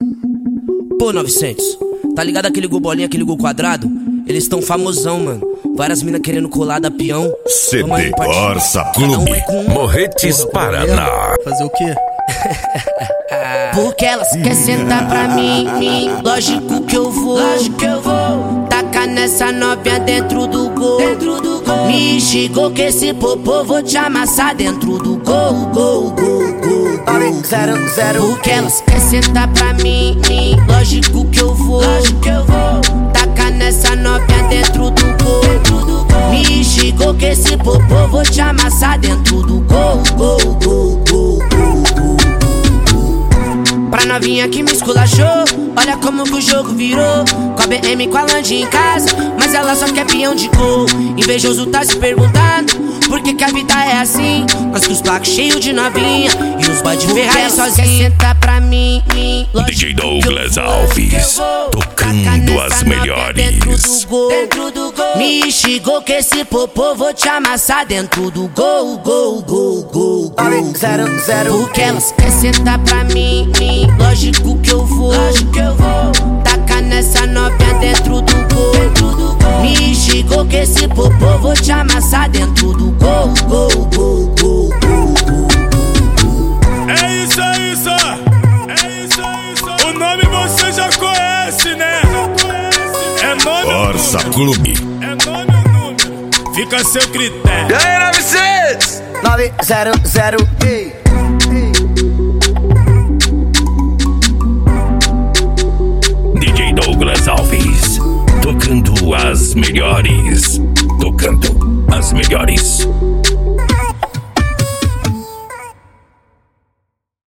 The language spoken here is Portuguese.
Pô, 900, tá ligado aquele gol bolinha, aquele gol quadrado? Eles tão famosão, mano. Várias minas querendo colar da peão. CD Orsa Clube, Morretes, Paraná. Fazer o quê? Porque elas querem sentar pra mim, lógico que eu vou. Taca nessa novinha dentro do gol. Me xingou que esse popô vou te amassar dentro do gol. Porque elas querem sentar pra mim, lógico que eu vou. Taca nessa novinha dentro do gol. Me xingou que esse popô vou te amassar dentro do gol. Pra novinha que me esculachou, olha como que o jogo virou. Com a BM com a Land em casa, mas ela só quer peão de gol. Invejoso tá se perguntando por que a vida é assim. Nós com os placos cheios de novinha e os boy de Ferrari sozinho. Senta pra mim, DJ Douglas Alves, tocando as melhores. Dentro do gol. Me xingou que esse popô vou te amassar dentro do gol. Porque elas querem sentar pra mim, lógico que eu vou. Taca nessa novinha dentro do gol. Me xingou que esse popô vou te amassar dentro do gol. É isso aí, só. O nome você já conhece, né? É nome Orsa Clube. É nome ou número? Fica a seu critério. E aí, 900? 900, ei.